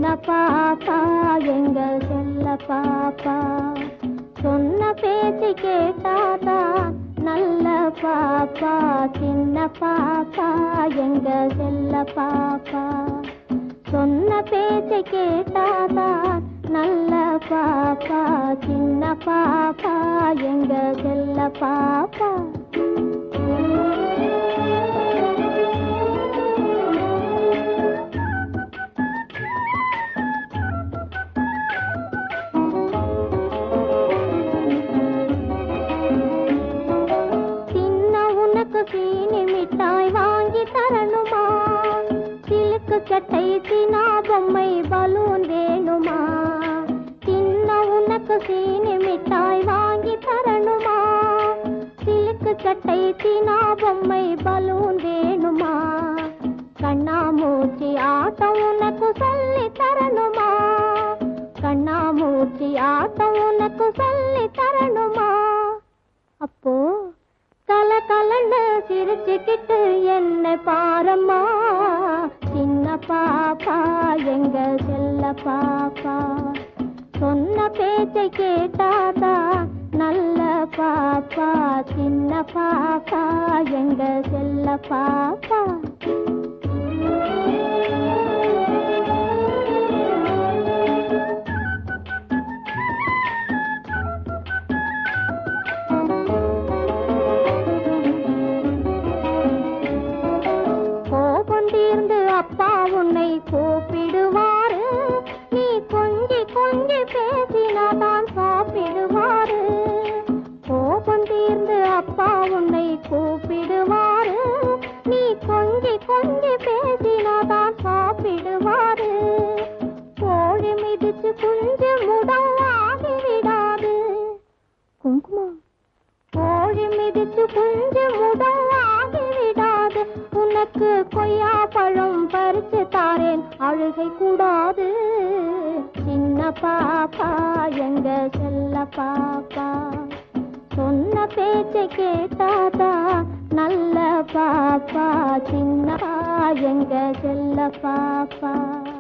பாப்பா எங்க செல்ல பாப்பா சொன்ன பேச்சு கேட்டாதான் நல்ல பாப்பா சின்ன பாப்பா எங்க செல்ல பாப்பா சொன்ன பேச்சு கேட்டாதான் நல்ல பாப்பா சின்ன பாப்பா எங்க செல்ல பாப்பா சீனி மிட்டாய் வாங்கி தரணுமா சிலுக்கு சட்டை சீனா பொம்மை பலூன் வேணுமா சின்ன உனக்கு சீனி மிட்டாய் வாங்கி தரணுமா சிலுக்கு சட்டை சீனா பொம்மை பலூன் வேணுமா கண்ணாமூச்சி ஆட்டம் உனக்கு சொல்லி தரணுமா கண்ணாமூச்சி ஆட்டம் உனக்கு சொல்லி தரணுமா அப்போ கல கலன்னு சிரிச்சுக்கிட்டு என்ன பாரம்மா சின்ன பாப்பா எங்க செல்ல பாப்பா சொன்ன பேச்சை கேட்டாதா நல்ல பாப்பா சின்ன பாப்பா எங்க செல்ல பாப்பா அப்பா உன்னை கூப்பிடுவாரு நீ கொஞ்சி கொஞ்சி பேசினாதான் சாப்பிடுவாரு கோபம் தீர்ந்து அப்பா உன்னை கூப்பிடுவாரு நீ கொஞ்சி கொஞ்சி பேசினாதான் சாப்பிடுவாரு கோழி மிதிச்சு குஞ்சு முடம் ஆகிவிடாது குங்குமம் கோழி மிதிச்சு குஞ்சு முடம் ஆகிவிடாது உனக்கு கொய்யா பழம் பறிச்சு தாரேன் அழுகை கூடாது சின்ன பாப்பா எங்க செல்ல பாப்பா சொன்ன பேச்சை கேட்டாதா நல்ல பாப்பா சின்ன எங்க செல்ல பாப்பா